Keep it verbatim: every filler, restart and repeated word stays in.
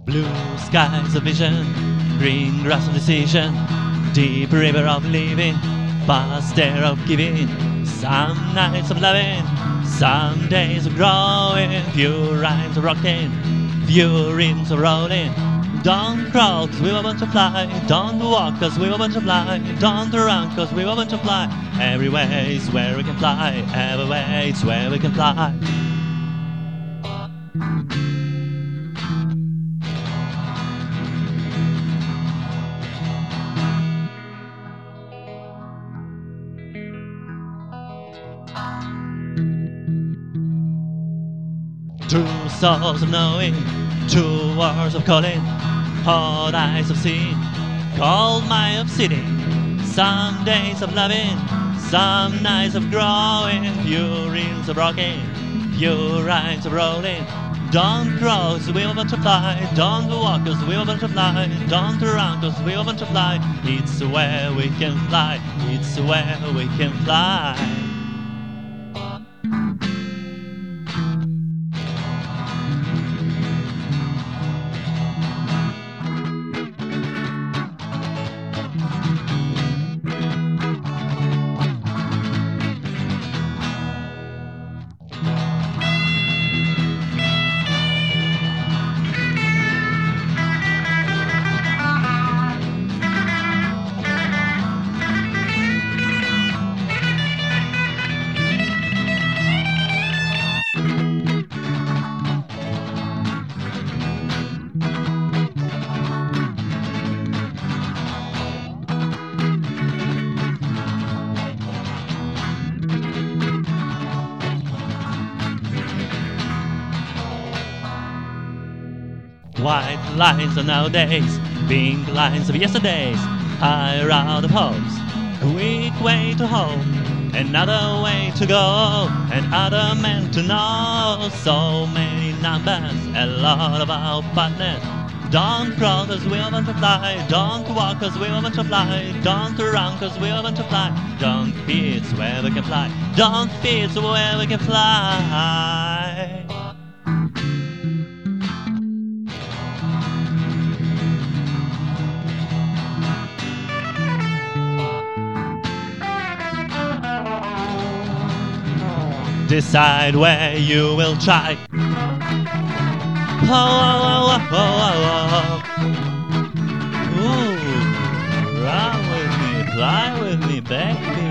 Blue skies of vision, green grass of decision, deep river of living, vast air of giving. Some nights of loving, some days of growing, few rhymes of rocking, few rhymes of rolling. Don't crawl cause we were born to fly, don't walk cause we were born to fly, don't run cause we were born to fly. Every way's where we can fly, every way's where we can fly. Two souls of knowing, two words of calling, hot eyes of seeing, cold mind of sitting. Some days of loving, some nights of growing, few rings of rocking, few rhymes of rolling. Don't crawl cause we were born to fly, don't walk cause we were born to fly, don't run cause we were born to fly. It's where we can fly, it's where we can fly. White lines of nowadays, pink lines of yesterdays, high round of hopes, quick way to hope, another way to go, and other men to know. So many numbers, a lot of our partners. Don't crawl cause we are born to fly, don't walk cause we are born to fly, don't run cause we are born to fly. Don't fear, it's where we can fly, don't fear, it's where we can fly. Decide where you will try. Oh, oh, oh, oh, oh, oh. Ooh, run with me, fly with me, baby.